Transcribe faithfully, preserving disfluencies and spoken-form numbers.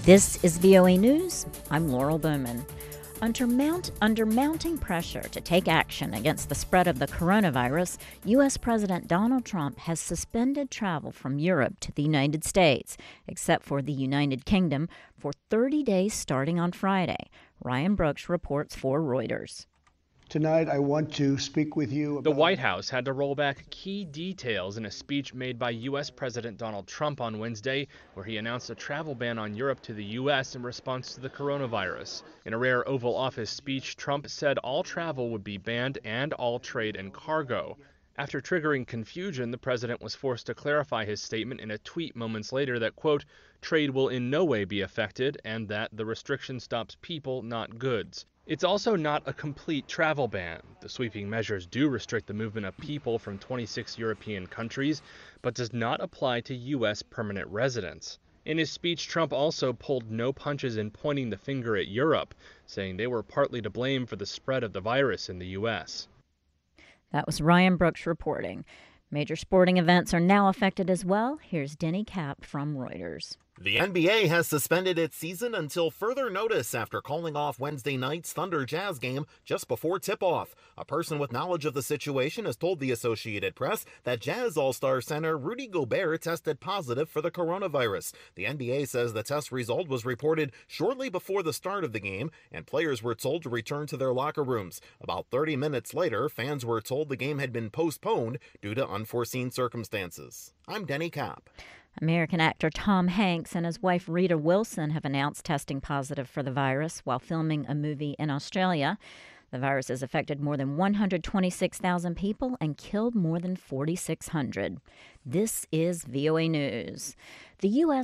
This is V O A News. I'm Laurel Bowman. Under, mount, under mounting pressure to take action against the spread of the coronavirus, U S. President Donald Trump has suspended travel from Europe to the United States, except for the United Kingdom, for thirty days starting on Friday. Ryan Brooks reports for Reuters. Tonight, I want to speak with you about... The White House had to roll back key details in a speech made by U S. President Donald Trump on Wednesday, where he announced a travel ban on Europe to the U S in response to the coronavirus. In a rare Oval Office speech, Trump said all travel would be banned and all trade and cargo. After triggering confusion, the president was forced to clarify his statement in a tweet moments later that, quote, trade will in no way be affected and that the restriction stops people, not goods. It's also not a complete travel ban. The sweeping measures do restrict the movement of people from twenty-six European countries, but does not apply to U S permanent residents. In his speech, Trump also pulled no punches in pointing the finger at Europe, saying they were partly to blame for the spread of the virus in the U S. That was Ryan Brooks reporting. Major sporting events are now affected as well. Here's Denny Cap from Reuters. The N B A has suspended its season until further notice after calling off Wednesday night's Thunder Jazz game just before tip-off. A person with knowledge of the situation has told the Associated Press that Jazz All-Star center Rudy Gobert tested positive for the coronavirus. The N B A says the test result was reported shortly before the start of the game, and players were told to return to their locker rooms. About thirty minutes later, fans were told the game had been postponed due to unforeseen circumstances. I'm Denny Cap. American actor Tom Hanks and his wife Rita Wilson have announced testing positive for the virus while filming a movie in Australia. The virus has affected more than one hundred twenty-six thousand people and killed more than forty-six hundred. This is V O A News. The U S